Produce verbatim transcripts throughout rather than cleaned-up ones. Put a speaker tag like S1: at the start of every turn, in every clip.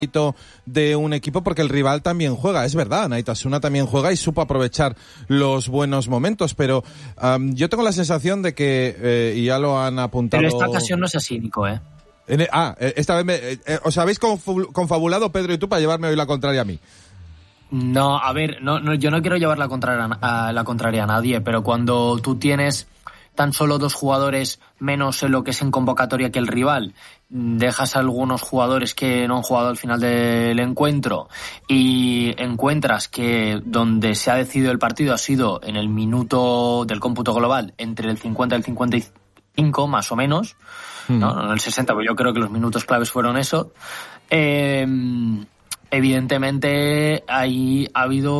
S1: de un equipo porque el rival también juega, es verdad, Naitasuna también juega y supo aprovechar los buenos momentos, pero um, yo tengo la sensación de que, eh, y ya lo han apuntado...
S2: Pero esta ocasión no es así, Nico, ¿eh?
S1: En, ah, esta vez me, eh, os habéis confabulado, Pedro y tú, para llevarme hoy la contraria a mí.
S2: No, a ver, no, no, yo no quiero llevar la contraria a, la contraria a nadie, pero cuando tú tienes tan solo dos jugadores menos en lo que es en convocatoria que el rival, dejas a algunos jugadores que no han jugado al final del encuentro y encuentras que donde se ha decidido el partido ha sido en el minuto del cómputo global entre el cincuenta y el cincuenta y cinco más o menos, mm. ¿no? En el sesenta, pues yo creo que los minutos claves fueron eso. Eh, evidentemente ahí ha habido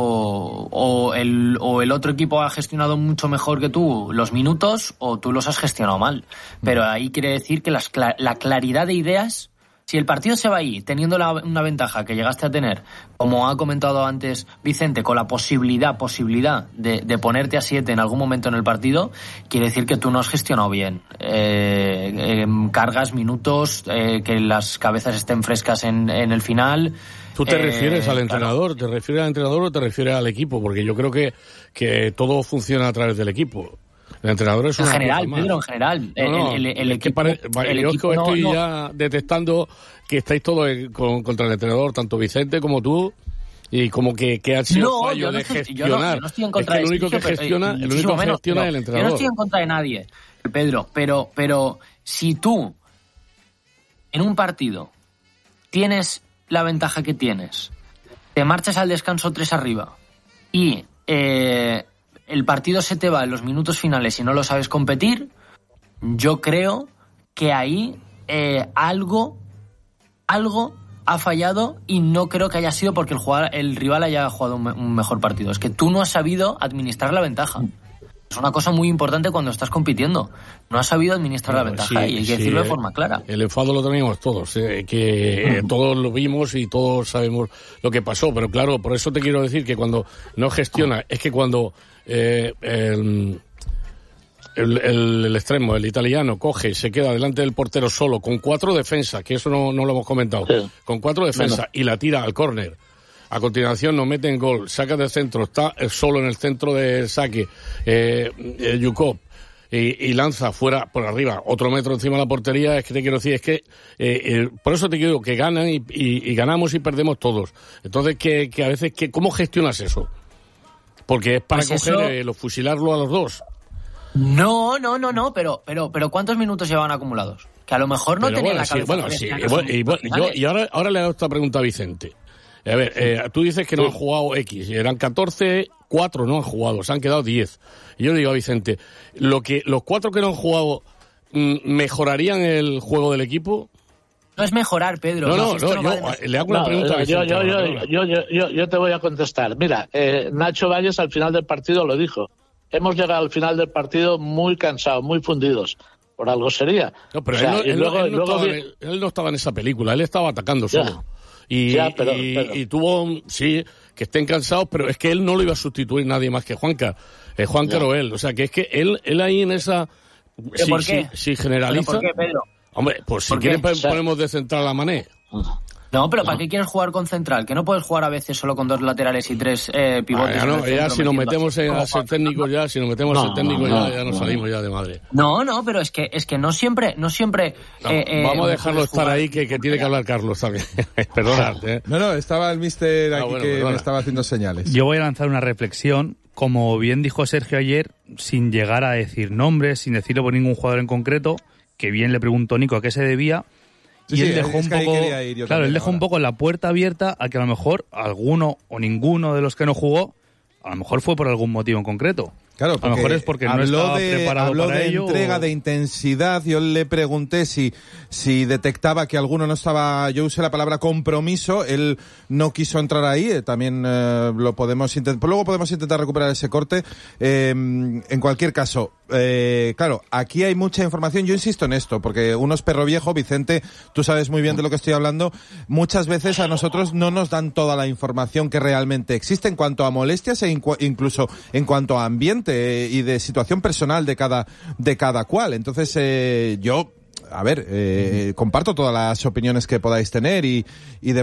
S2: o el, o el otro equipo ha gestionado mucho mejor que tú los minutos o tú los has gestionado mal, pero ahí quiere decir que las, la claridad de ideas, si el partido se va ahí teniendo la, una ventaja que llegaste a tener, como ha comentado antes Vicente, con la posibilidad posibilidad de, de ponerte a siete en algún momento en el partido, quiere decir que tú no has gestionado bien. Eh, eh, cargas, minutos, eh, que las cabezas estén frescas en, en el final.
S3: ¿Tú te
S2: eh,
S3: refieres al
S2: claro.
S3: entrenador? ¿Te refieres al entrenador o te refieres al equipo? Porque yo creo que, que todo funciona a través del equipo. El entrenador es
S2: en
S3: una
S2: general,
S3: cosa
S2: Pedro,
S3: más.
S2: en general.
S3: No, no,
S2: el, el, el
S3: es que
S2: equipo,
S3: pare,
S2: el
S3: yo
S2: equipo
S3: estoy
S2: no, no.
S3: ya detectando que estáis todos con, contra el entrenador, tanto Vicente como tú, y como que, que ha sido
S2: no,
S3: fallo
S2: no
S3: de
S2: estoy,
S3: gestionar.
S2: Yo no, yo no estoy en contra
S3: es que el
S2: de
S3: único que
S2: Sergio,
S3: gestiona,
S2: pero,
S3: el único que
S2: menos,
S3: gestiona
S2: no,
S3: es el entrenador.
S2: Yo no estoy en contra de nadie, Pedro, pero, pero si tú en un partido tienes la ventaja que tienes, te marchas al descanso tres arriba y eh, el partido se te va en los minutos finales y no lo sabes competir, yo creo que ahí eh, algo, algo ha fallado y no creo que haya sido porque el, jugador, el rival haya jugado un, un mejor partido. Es que tú no has sabido administrar la ventaja. Es una cosa muy importante cuando estás compitiendo. No has sabido administrar bueno, la ventaja sí, y hay que sí, decirlo de forma clara.
S3: El enfado lo teníamos todos, eh, que mm. todos lo vimos y todos sabemos lo que pasó. Pero claro, por eso te quiero decir que cuando no gestiona, es que cuando eh, el, el, el, el extremo, el italiano, coge y se queda delante del portero solo, con cuatro defensas, que eso no, no lo hemos comentado, sí. con cuatro defensas bueno. y la tira al córner. A continuación nos meten gol, saca del centro, está solo en el centro del saque, eh, eh, Yukov, y, y lanza fuera por arriba, otro metro encima de la portería. Es que te quiero decir, es que, eh, eh, por eso te quiero que ganan y, y, y ganamos y perdemos todos. Entonces, que, que a veces, que ¿cómo gestionas eso? Porque es para pues coger, eso... eh, los fusilarlo a los dos.
S2: No, no, no, no, pero, pero, pero ¿cuántos minutos llevan acumulados? Que a lo mejor no tenían la cabeza.
S3: Bueno, sí, y, bueno, y, bueno, yo, y ahora, ahora le hago esta pregunta a Vicente. A ver, eh, tú dices que no sí. han jugado X, eran catorce, cuatro no han jugado, se han quedado diez. Y yo le digo a Vicente, lo que los cuatro que no han jugado, ¿mejorarían el juego del equipo?
S2: No es mejorar, Pedro.
S3: No, no, no, no yo le hago una no, pregunta a Vicente.
S4: Yo, yo, yo, yo, yo, yo, yo te voy a contestar. Mira, eh, Nacho Valles al final del partido lo dijo. Hemos llegado al final del partido muy cansados, muy fundidos. Por algo sería.
S3: No, pero o sea, él, no, él, luego, él, no luego estaba, vi... él no estaba en esa película, él estaba atacando solo. Ya. Y, ya, pero, y, pero... y tuvo, sí, que estén cansados, pero es que él no lo iba a sustituir nadie más que Juanca. Eh, Juanca o él. O sea, que es que él, él ahí en esa...
S2: Si,
S3: ¿Por
S2: qué?
S3: Si, si generaliza...
S2: ¿Por qué, Pedro?
S3: Hombre, pues si quieren ponemos de central a Mané.
S2: No, pero ¿para qué quieres jugar con central? Que no puedes jugar a veces solo con dos laterales y tres eh, pivotes.
S3: Ah, ya no, ya si nos metemos en, a ser técnicos ya, si nos metemos a ser técnicos no, ya, ya nos no, salimos ya de madre.
S2: No, no, pero es que es que no siempre, no siempre.
S3: No,
S2: eh,
S3: vamos
S2: eh,
S3: a dejarlo estar ahí que, que tiene que hablar Carlos también. Perdona. ¿eh?
S1: No, no, estaba el mister aquí ah, bueno, que perdona. me estaba haciendo señales.
S5: Yo voy a lanzar una reflexión, como bien dijo Sergio ayer, sin llegar a decir nombres, sin decirlo por ningún jugador en concreto, que bien le preguntó Nico a qué se debía. Y sí, él dejó un poco, claro, él dejó ahora. un poco la puerta abierta a que a lo mejor alguno o ninguno de los que no jugó, a lo mejor fue por algún motivo en concreto.
S1: Claro,
S5: a lo mejor es porque no estaba
S1: de,
S5: preparado
S1: habló
S5: para
S1: de
S5: ello.
S1: entrega,
S5: o...
S1: de intensidad. Yo le pregunté si, si detectaba que alguno no estaba, yo usé la palabra compromiso, él no quiso entrar ahí, eh, también eh, lo podemos intentar, luego podemos intentar recuperar ese corte. Eh, en cualquier caso, eh, claro, aquí hay mucha información, yo insisto en esto, porque uno es perro viejo, Vicente, tú sabes muy bien de lo que estoy hablando, muchas veces a nosotros no nos dan toda la información que realmente existe en cuanto a molestias e incu- incluso en cuanto a ambiente y de situación personal de cada de cada cual. Entonces eh, yo a ver, eh, comparto todas las opiniones que podáis tener y, y de